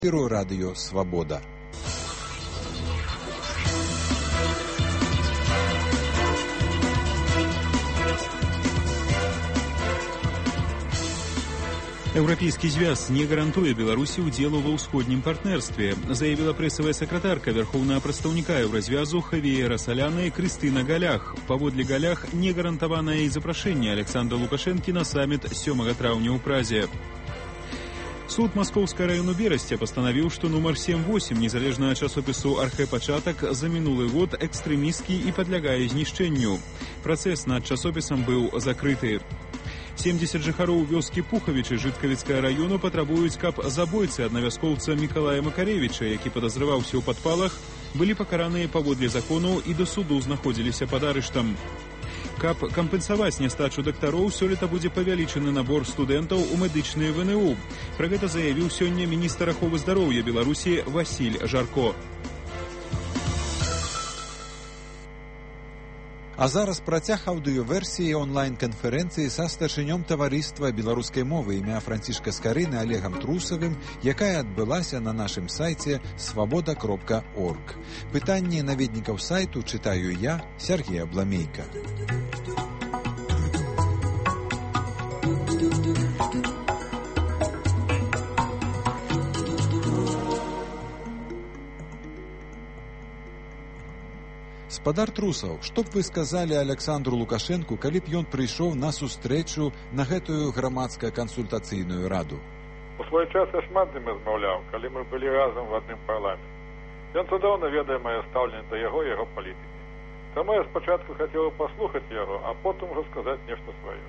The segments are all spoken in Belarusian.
Ефіру Радіо Свобода. Еўрапейскі звяз не гарантуе Беларусі ўдзелу ва ўсходнім партнерстве, заявіла прэсавая сакратарка вярхоўнага прадстаўніка Еўразвязу Хавіера Саляна і Крыстына Галях. Паводле Галях не гарантаванае і запрашэнне Александра Лукашэнкі на саміт 7 траўня ў Празе. Суд Маскоўскага району Берасця пастанавіў, што нумар 7-8 незалежнага часопісу «Архэ-пачатак» за мінулы год экстрэмісцкі і падлягае знішчэнню. Працэс над часопісам быў закрыты. 70 жыхароў вёскі Пухавічы Жыткавіцкага району патрабуюць, каб забойцы аднавяскоўца Мікалая Макарэвіча, які падазраваўся ў падпалах, былі пакараныя паводле закону і да суду знаходзіліся пад арыштам. Каб кампенсаваць нястачу дактароў, сёлета будзе павялічаны набор студэнтаў у медычныя ВНУ. Пра гэта заявіў сёння міністр аховы здароўя Беларусі Васіль Жарко. А зараз працяг аўдыёверсіі онлайн-канферэнцыі са старшынём таварыства беларускай мовы імя Францішка Скарыны Олегам Трусавым, якая адбылася на нашым сайце svoboda.org. Пытанні наведнікаў сайту чытаю я, Сергей Абламейка. Спадар Трусаў, што б вы сказалі Александру Лукашэнку, калі б ён прыйшоў на сустрэчу на гэтую грамадска-кансультацыйную раду? У свой час я шмат з ім размаўляў, калі мы былі разам в адным парламенце. Ён цудоўна ведае мае стаўленне да яго палітыкі. Таму я спачатку хацеў паслухаць яго, а потым ужо сказаць нешта сваё.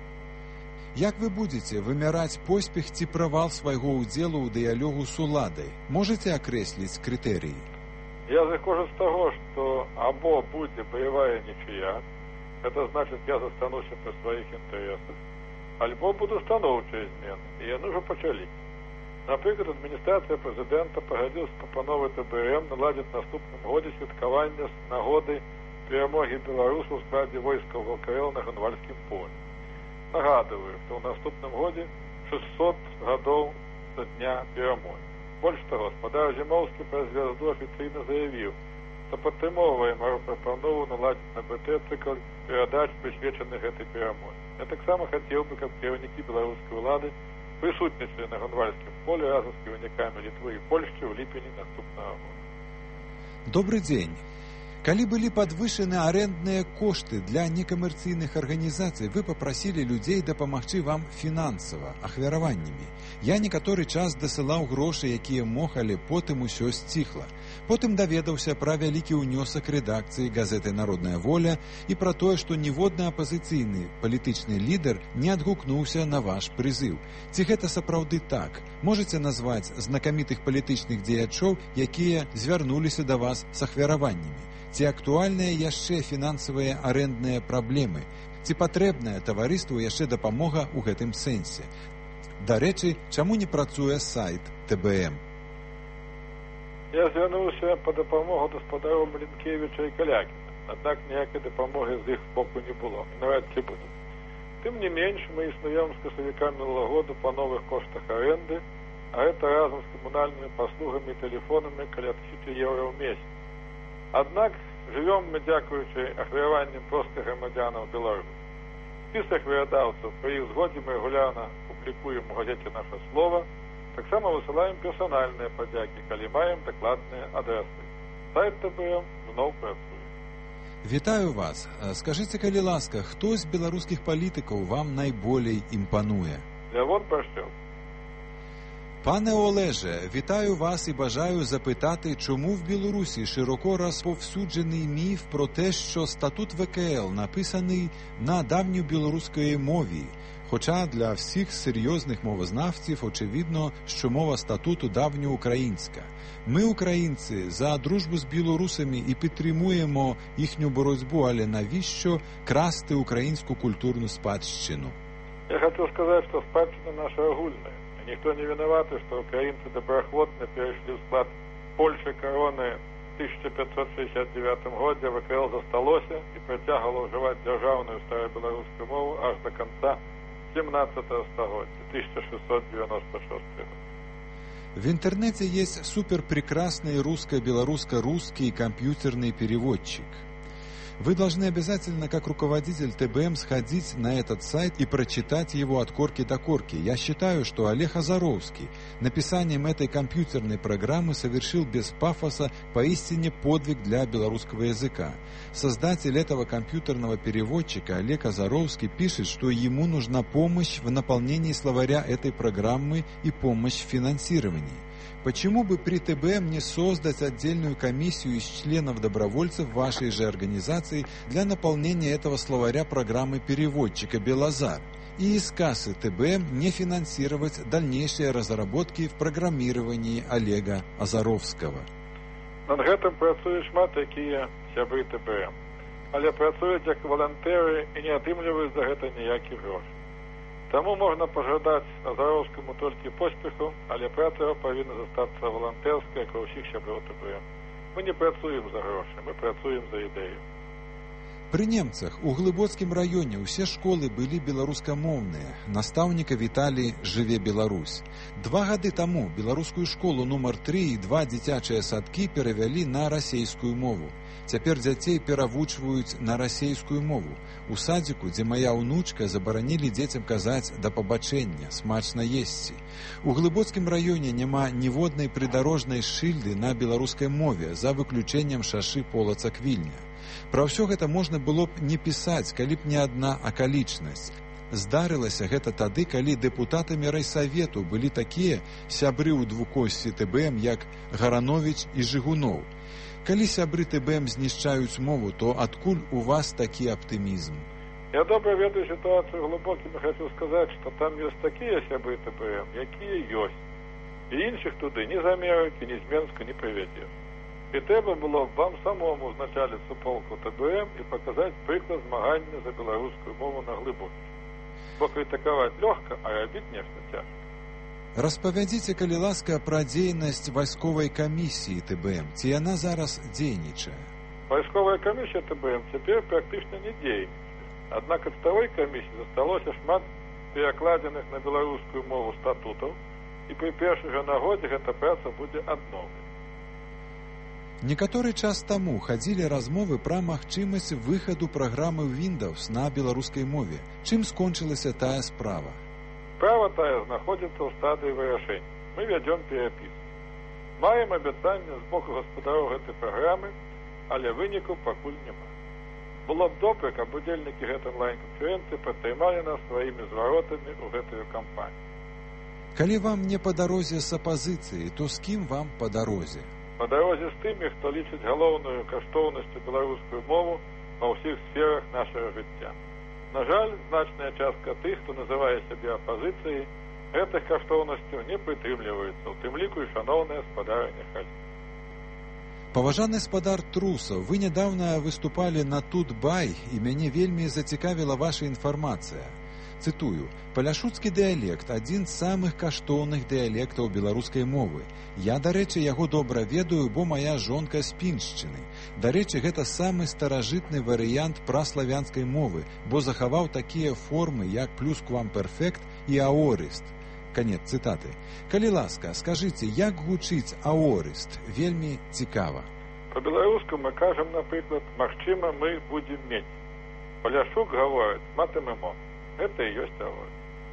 Як вы будзеце вымяраць поспех ці правал свайго ўдзелу ў дыялогу з уладай? Можаце акрэсліць крытэрыі? Я зыходжу з таго, што або будзе баявая нічыя, гэта значыць, я застануся пры сваіх інтарэсах, альбо будуць станоўчыя змены, і яны ўжо пачалі. Напрыклад, адміністрацыя прэзідэнта пагадзілася з прапановай ТБМ наладзіць наступным годзе святкаванне з нагоды перамогі беларусаў у складзе войскаў ВКЛ на Грунвальдскім полі. Нагадываю, што ў наступным годзе 600 гадоў да дня перамогі. Больш таго, спадар Зімоўскі праз звязду афіцыйна заявіў, што падтрымоўвае маю прапанову наладзіць на БТ цыкл перадач, прысвечаных гэтай перамозе. Я таксама хацеў бы, каб кіраўнікі беларускай улады прысутнічалі на Грунвальдскім полі разам з кіраўнікамі Літвы і Польшчы ў ліпені наступнага года. Добры дзень. Калі былі падвышаны арэндныя кошты для некамерцыйных арганізацый, вы папрасілі людзей дапамагчы вам фінансава, ахвяраваннямі. Я некаторы час дасылаў грошы, якія мог, але потым усё сціхла. Потым даведаўся пра вялікі ўнёсак рэдакцыі газеты «Народная воля» і пра тое, што ніводны апазіцыйны палітычны лідар не адгукнуўся на ваш прызыў. Ці гэта сапраўды так? Можаце назваць знакамітых палітычных дзеячоў, якія звярнуліся да вас з ахвяраваннямі? Ці актуальныя яшчэ фінансавыя арэндныя праблемы? Ці патрэбная таварыству яшчэ дапамога ў гэтым сэнсе? Дарэчы, чаму не працуе сайт ТБМ? Я звярнуўся па дапамогу гаспадару Малінкевіча і Калякіна, аднак ніякай дапамогі з іх боку не было, і нават ці будзе. Тым не менш, мы існуем з касавіка мінулага года па новых коштах арэнды, а гэта разам з камунальнымі паслугамі і тэлефонамі каля 1000 еўра ў месяц. Аднак жывём мы дзякуючы ахвяраванням простых грамадзянаў Беларусі. Спіс ахвярадаўцаў пры іх згодзе мы рэгулярна публікуем у газеце «Наша слова», таксама высылаем персанальныя падзякі, калі маем дакладныя адрэсы. Сайт ТБМ зноў працуе. Вітаю вас. Скажыце, калі ласка, хто з беларускіх палітыкаў вам найболей імпануе? Лявон Башчэў. Пане Олеже, вітаю вас і бажаю запитати, чому в Білорусі широко розповсюджений міф про те, що статут ВКЛ написаний на давньобілоруської мові, хоча для всіх серйозних мовознавців очевидно, що мова статуту давньоукраїнська. Ми, українці, за дружбу з білорусами і підтримуємо їхню боротьбу, але навіщо красти українську культурну спадщину? Я хочу сказати, що спадщина наша огульна. Никто не виноват, что украинцы доброохотно перешли в склад Польши короны в 1569 году, ВКЛ засталося и протягивало уживать державную старобелорусскую мову аж до конца 17 століття, 1696 рік. В интернете есть суперпрекрасный русско-белорусско-русский компьютерный переводчик. Вы должны обязательно, как руководитель ТБМ, сходить на этот сайт и прочитать его от корки до корки. Я считаю, что Олег Азаровский написанием этой компьютерной программы совершил без пафоса поистине подвиг для белорусского языка. Создатель этого компьютерного переводчика Олег Азаровский пишет, что ему нужна помощь в наполнении словаря этой программы и помощь в финансировании. Почему бы при ТБМ не создать отдельную комиссию из членов-добровольцев вашей же организации для наполнения этого словаря программы переводчика «Белозар» и из кассы ТБМ не финансировать дальнейшие разработки в программировании Олега Азаровского? Над гэтым працуюць шмат якія сябры ТБМ, але працуюць як валантэры і не атрымліваюць за гэта ніякіх грошай. Таму можна пажадаць Азаровскаму толькі поспеху, але праца яго павінна застацца валантэрскай, як у ўсіх сяброў ТБМ. Мы не працуем за грошы, мы працуем за ідэю. При немцах у Глыбоцкім раёне ўсе школы былі беларускамоўныя. Настаўніка віталі «Жыве Беларусь». 2 гады таму беларускую школу нумар 3 і 2 дзіцячыя садкі перавялі на расейскую мову. Цяпер дзяцей перавучваюць на расейскую мову. У садзіку, дзе моя ўнучка, забаранілі дзецям казаць «да пабачэння», «смачна есці». У Глыбоцкім раёне няма ніводнай прыдарожнай шыльды на беларускай мове, за выключэннем шашы Полаца Квільня. Пра ўсё гэта можна было б не пісаць, калі б не адна акалічнасць. Здарылася гэта тады, калі дэпутатамі райсавету былі такія сябры ў двукосці ТБМ, як Гарановіч і Жыгуноў. Калі сябры ТБМ знішчаюць мову, то адкуль у вас такі аптымізм? Я добра ведаю сітуацыю глыбокім і хачу сказаць, што там ёсць такія сябры ТБМ, якія ёсць. І іншых туды ні з Амерыкі, ні з Менска не прывядзеш. І трэба было б вам самому узначаліць суполку ТБМ і паказаць прыклад змагання за беларускую мову на глыбокі. Бо крытыкаваць лёгка, а рабіць нешта цяжка. Распавядзіце, калі ласка, пра дзейнасць вайсковай камісіі ТБМ. Ці яна зараз дзейнічае? Вайсковая камісія ТБМ цяпер практычна не дзейнічае. Аднак ад старой камісіі засталося шмат перакладзеных на беларускую мову статутаў, і пры першай жа нагодзе гэта праца будзе адноўлена. Некаторы час таму хадзілі размовы пра магчымасць выхаду праграмы Windows на беларускай мове. Чым скончылася тая справа? Справа тая знаходзіцца ў стадыі вырашэння. Мы вядзём перапіску. Маем абяцанне з боку гаспадароў гэтай праграмы, але выніку пакуль няма. Было б добра, каб удзельнікі гэтай онлайн-канферэнцыі падтрымалі нас сваімі зваротамі ў гэтую кампанію. Калі вам не па дарозе з апазіцыяй, то з кім вам па дарозе? Па дарозе з тымі, хто лічыць галоўную каштоўнасцю беларускую мову ва ўсіх сферах нашага жыцця. На жаль, значная частка тых, хто называе сябе апазіцыяй, гэтых каштоўнасцяў не прытрымліваюцца, у тым ліку і шаноўная спадарня Хальцова. Паважаны спадар Трусаў, вы нядаўна выступалі на Тут-Бай, і мяне вельмі зацікавіла ваша інфармацыя. Цытую: «Паляшуцкі дыялект – адзін з самых каштоўных дыялектаў беларускай мовы. Я, дарэчы, яго добра ведаю, бо моя жонка з Піншчыны. Дарэчы, гэта самы старажытны варыянт праславянскай мовы, бо захаваў такія формы, як плюсквамперфект і аорыст». Канец цытаты. Калі ласка, скажыце, як гучыць аорыст? Вельмі цікава. Па-беларуску мы кажам, напрыклад, магчыма, мы будзем мець. Паляшук гаворыць, матэмэмон. Гэта і ёсць аорыст.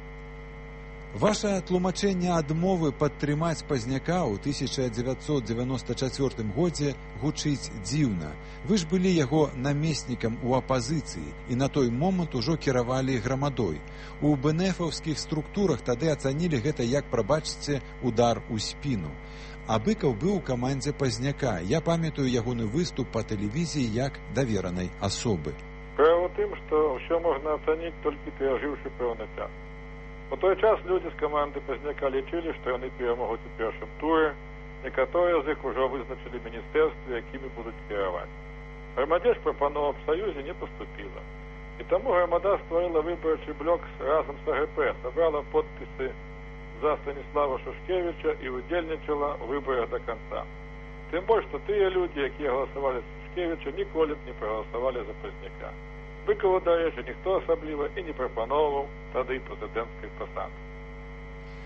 Ваша тлумачэнне адмовы падтрымаць Пазняка ў 1994 годзе гучыць дзіўна. Вы ж былі яго намеснікам у апазіцыі і на той момант ужо кіравалі грамадой. У БНФаўскіх структурах тады ацанілі гэта як, прабачце, удар у спіну. А Быкаў быў у камандзе Пазняка. Я памятаю ягоны выступ па тэлевізіі як даверанай асобы. Справа ў тым, што ўсё можна ацаніць толькі перажыўшы пэўны час. У той час людзі з каманды Пазняка лічылі, што яны перамогуць у першым туры. Некаторыя з іх ужо вызначылі міністэрствы, якімі будуць кіраваць. Грамадзе ж прапанова аб саюзе не паступіла. І таму грамада стварыла выбарчы блок разам з АГП, сабрала подпісы за Станіслава Шушкевіча і удзельнічала ў выбарах да канца. Тым больш, што тыя людзі, якія галасавалі за Шушкевіча, ніколі б не прагаласавалі за Пазняка. Быкаву, дарэчы, ніхто асабліва і не прапаноўваў тады прэзідэнцкай пасады.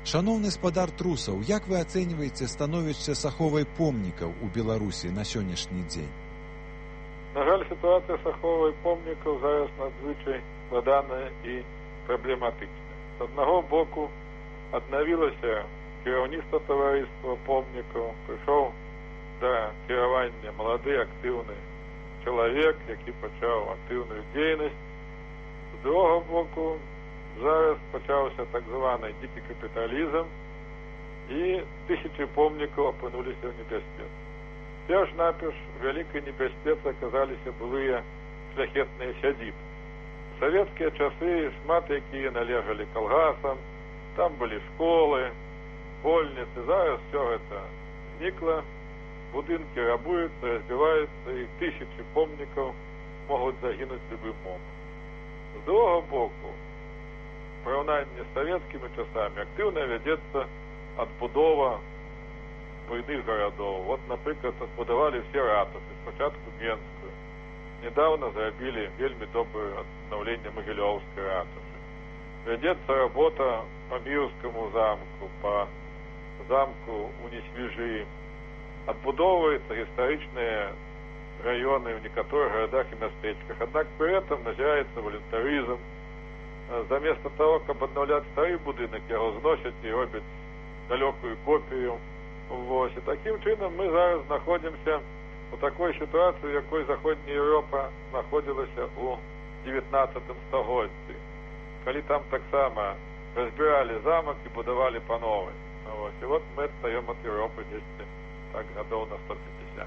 Шановны спадар Трусаў, як вы ацэньваеце становішча з аховай помнікаў у Беларусі на сённяшні дзень? На жаль, сітуацыя з аховай помнікаў зараз надзвычай складаная і праблематычная. З аднаго боку, аднавілася кіраўніцтва таварыства помнікаў, прыйшоў да кіравання малады актыўны чалавек, які пачаў актыўную дзейнасць. З другога боку, зараз пачаўся так званы дзікі капіталізм, і тысячы помнікаў апынуліся ў небяспецы. Перш-наперш у вялікай небяспецы аказаліся былыя шляхетныя сядзібы. У савецкія часы шмат якія належалі калгасам, там былі школы, больніцы. Зараз все гэта знікла, будынкі рабуюцца, разбіваюцца, і тысячы помнікаў могуць загінуць любы момант. З другога боку, параўнанні з савецкімі часамі актыўна вядзецца адбудова буйных гарадоў. Вот, напрыклад, адбудавалі все ратушы, спачатку Менскую. Недавно зрабілі вельмі добрае аднаўленне Магілёўскай ратушы. Вядзецца работа па Мірскаму замку, па замку у Несвіжы. Адбудоўваюцца гістарычныя раёны ў некаторых гарадах і мястэчках. Аднак пры этом назіраецца валюнтарызм. Заместа того, каб аднаўляць стары будынак, яго зносяць і робяць далёкую копію. І такім чынам мы зараз знаходзімся у такой сітуацыі, у якой Заходняя Еўропа знаходзілася ў 19 стагоддзі, калі там таксама разбіралі замак і будавалі па новай. І вот мы адстаём ад Еўропы дзесьці так гадоў на 150.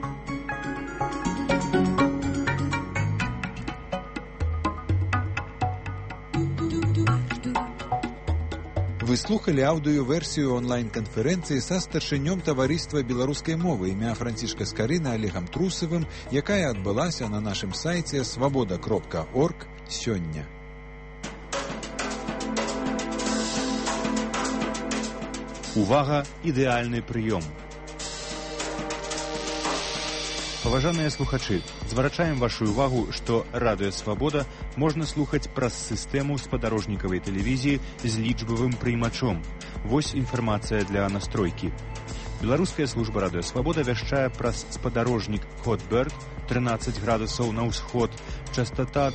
Вы слухали аўдыёверсію онлайн-канферэнцыі са старшынём таварыства беларускай мовы імя Францішка Скарына Олегам Трусавым, якая адбылася на нашым сайце свабода.орг сёння. Увага, ідэальны прыём. Паважаныя слухачы, зварачаем вашу увагу, што радыё «Свабода» можна слухаць праз сістэму спадарожнікавай тэлевізіі з лічбавым прыймачом. Вось інфармацыя для настройкі. Беларуская служба радыё «Свабода» вяшчае праз спадарожнік Хотберг 13 градусаў на ўсход, частота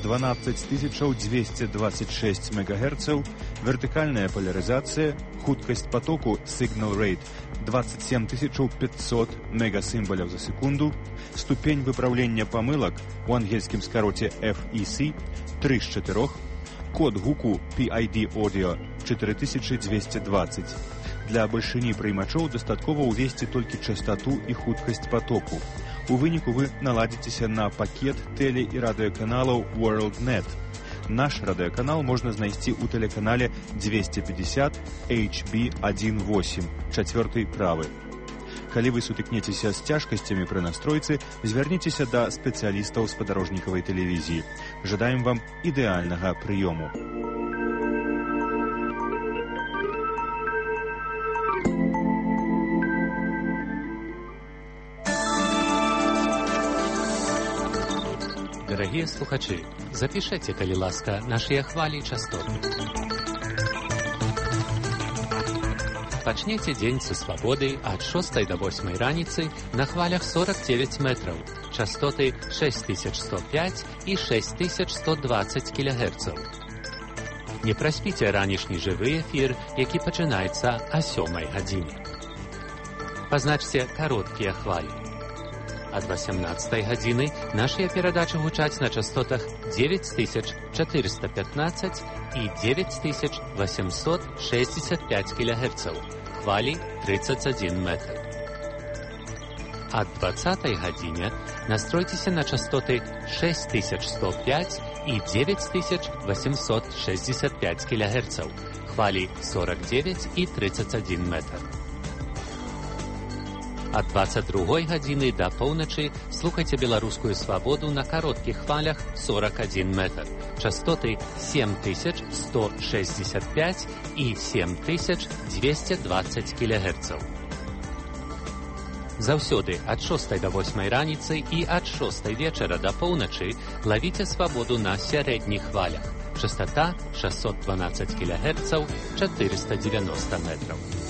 12226 МГц, вертыкальная полярызацыя, хуткасць потоку Signal Rate 27500 мегасімбаляў за секунду, ступень выпраўлення памылак у ангельскім скароце FEC 3 з 4, код гуку PID Audio 4220. Для бальшыні прыймачоў дастаткова ўвесці толькі частоту і хуткасць потоку. У выніку вы наладзіцеся на пакет тэле- і радыёканалаў WorldNet. Наш радыёканал можна знайсці ў тэлеканале 250 HB18, 4 правы. Калі вы сутыкнецеся з цяжкасцямі пры настройцы, звярніцеся да спецыялістаў спадарожнікавай тэлевізіі. Жадаем вам ідэальнага прыёму. Дорогие слухачи, запишите, калі ласка, наши хвали частот. Пачнеце дзень са свабоды ад 6 до 8 раніцы на хвалях 49 метров, частоты 6105 и 6120 кГц. Не праспіце ранішні жывы эфір, які пачынаецца о 7 гадзіне. Пазначце кароткія хвалі. Ад 18 гадзіны нашыя перадачы гучаць на частотах 9415 і 9865 кГц, хвалі 31 метр. Ад 20 гадзіне настройцеся на частоты 6105 і 9865 кГц, хвалі 49 і 31 метр. Ад 22 гадзіны да поўначы слухайце беларускую свабоду на кароткіх хвалях 41 метр, частоты 7165 і 7220 кГц. Заўсёды ад 6 до 8 раніцы і ад 6 вечара да поўначы лавіце свабоду на сярэдніх хвалях частота 612 кГц, 490 метров.